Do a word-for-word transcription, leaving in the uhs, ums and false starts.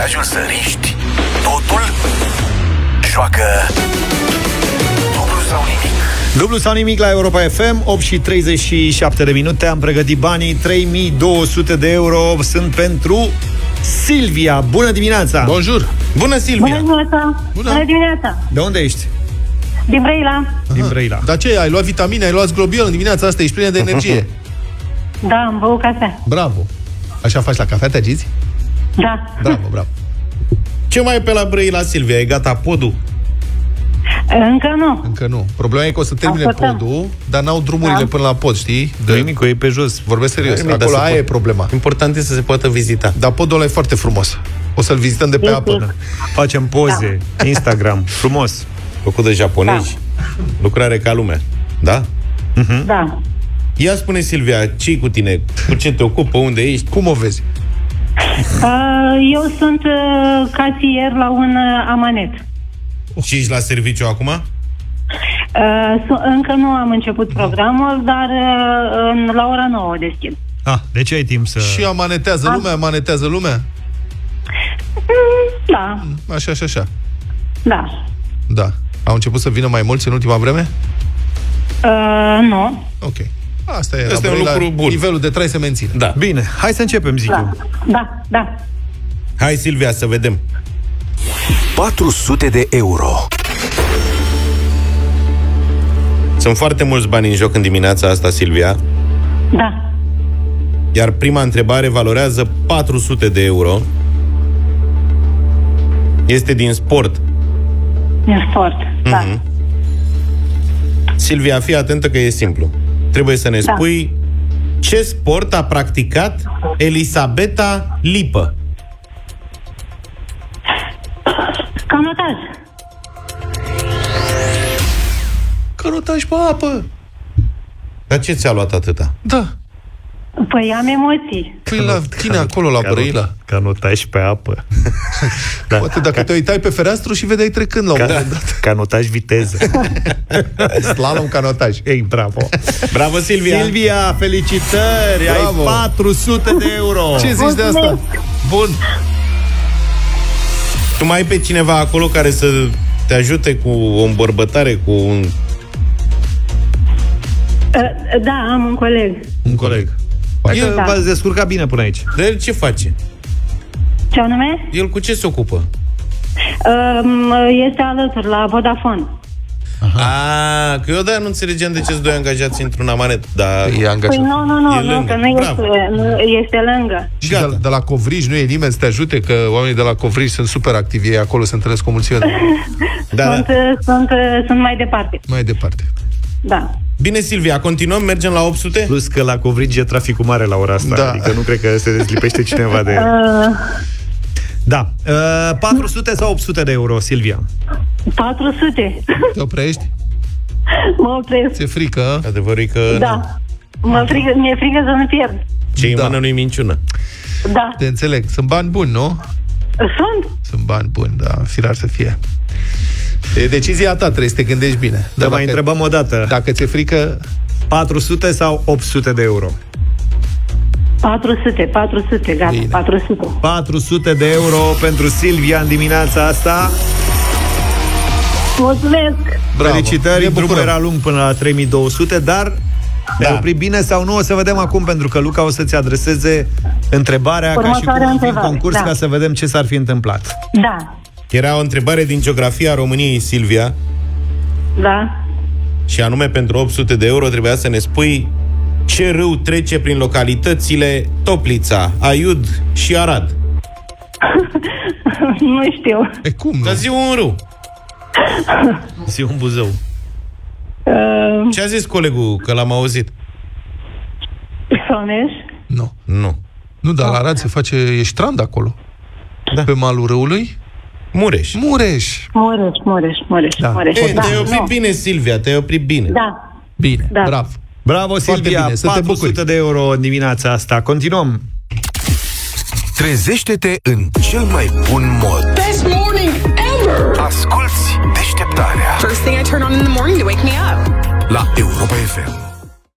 curajul să riști totul? Joacă dublu sau nimic. Dublu sau nimic la Europa F M. Opt și treizeci și șapte de minute. Am pregătit banii. Trei mii două sute de euro sunt pentru Silvia. Bună dimineața. Bonjour. Bună, Silvia. Bună dimineața. Bună, Bună dimineața. De unde ești? Din Brăila. Din Brăila. Dar ce, ai luat vitamine, ai luat zglobion în dimineața asta, ești plină de energie. Da, am băut cafea. Bravo. Așa faci la cafea, te agiți? Da. Bravo, bravo. Ce mai e pe la Brăila, Silvia? E gata podul? Încă nu. Încă nu. Problema e că o să termine Ascultăm. podul, dar n-au drumurile Da. până la pod, știi? Nimic, e pe jos. Vorbesc serios. Nimic, dar Acolo se aia e poate. problema. Important este să se poată vizita. Dar podul ăla e foarte frumos. O să-l vizităm de pe Este. apă. Facem poze, Instagram, frumos. Făcut de japonezi. Lucrare ca lumea. Da? Da. Ia spune, Silvia, ce-i cu tine? Cu ce te ocupă? Unde ești? Cum o vezi? Uh, Eu sunt uh, casier la un uh, amanet. Și ești la serviciu acum? Uh, su- Încă nu am început programul, dar uh, în- la ora nouă deschid. Ah, de ce ai timp să... Și amanetează lumea, amanetează lumea? Da, Așa, așa, așa. da. Da. Au început să vină mai mulți în ultima vreme? Uh, nu. Ok. Asta e, Asta la e un Brăila, lucru bun. nivelul de trai se menține. Da. Bine, hai să începem, zic Da, eu. da, da. Hai, Silvia, să vedem. patru sute de euro. Sunt foarte mulți bani în joc în dimineața asta, Silvia. Da. Iar prima întrebare valorează patru sute de euro. Este din sport. E sport. Da. Mhm. Silvia, fii atentă că e simplu. Trebuie să ne Da. spui ce sport a practicat Elisabeta Lipă. Canotaj. Canotaj pe apă. Dar ce ți-a luat atâta? Da. Păi am emoții. Păi la tine acolo, la Brăila. Canotaj pe apă. Da. Poate dacă te uitai pe fereastru și vedeai trecând la un moment dat. Canotaj viteză. Slalom canotaj. Ei, bravo. Bravo, Silvia! Silvia, felicitări! Bravo. Ai patru sute de euro. Ce zici de asta? Bun. Tu mai ai pe cineva acolo care să te ajute cu o îmbărbătare, cu un... Uh, Da, am un coleg. Un coleg. Hai că Da. v-ați descurcat bine până aici. De el ce face? Ce anume? El cu ce se ocupă? Um, Este alături la Vodafone. A, că eu de-aia nu înțelegeam de ce sunt doi angajați într-un amanet. Dar E Păi angajat. nu, nu, nu, E nu, lângă. că nu Bravo. este, nu este lângă. Și de, de la Covrij nu e nimeni să te ajute, că oamenii de la Covrij sunt super activi, ei acolo se întâlnesc cu o mulțime de da, Sunt, da. sunt, sunt mai departe. mai departe. Da. Bine, Silvia, continuăm, mergem la opt sute? Plus că la Covrigi e traficul mare la ora asta. Da. Adică nu cred că se dezlipește cineva de... Uh, Da. Uh, patru sute sau opt sute de euro, Silvia? patru sute. Te oprești? Mă opresc. Ți-e frică? Adevărul e că Da. Mă frică, mi-e frică să nu pierd. ce-i Da. în mână nu-i minciună. Da. Te înțeleg. Sunt bani buni, nu? Sunt? Sunt bani buni, da, firar să fie. E decizia ta, trebuie să te gândești bine. Dar mai întrebăm o dată. Dacă ți-e frică, patru sute sau opt sute de euro? patru sute, patru sute, gata, Bine. patru sute. patru sute de euro pentru Silvia în dimineața asta. Mulțumesc! bravo. Felicitări, Ne drumul bucurăm. era lung până la trei mii două sute, dar Da. te-ai oprit bine sau nu? O să vedem acum, pentru că Luca o să-ți adreseze întrebarea ca și Următoarea cum ar fi în întrebare, concurs, da. ca să vedem ce s-ar fi întâmplat. Da, Era o întrebare din geografia României, Silvia, da. și anume pentru opt sute de euro trebuia să ne spui ce râu trece prin localitățile Toplița, Aiud și Arad. Nu știu. E cum, nu? Dar zi un râu. Zi un Buzău. Uh, Ce a zis colegul, că l-am auzit? Soneș? Nu. Nu. Nu, dar la Arad se face, e strand acolo. Da. Pe malul râului? Mureș. Mureș. Mureș, Mureș, Mureș, Da. Mureș. E, Da, te-ai oprit nu. bine, Silvia, te-ai oprit bine. Da. Bine, Da. bravo. Bravo, Foarte Silvia, bine, să te patru sute bucuri. de euro în dimineața asta. Continuăm. Trezește-te în cel mai bun mod. Best morning ever! Asculți Deșteptarea First thing I turn on in the morning to wake me up. la Europa F M.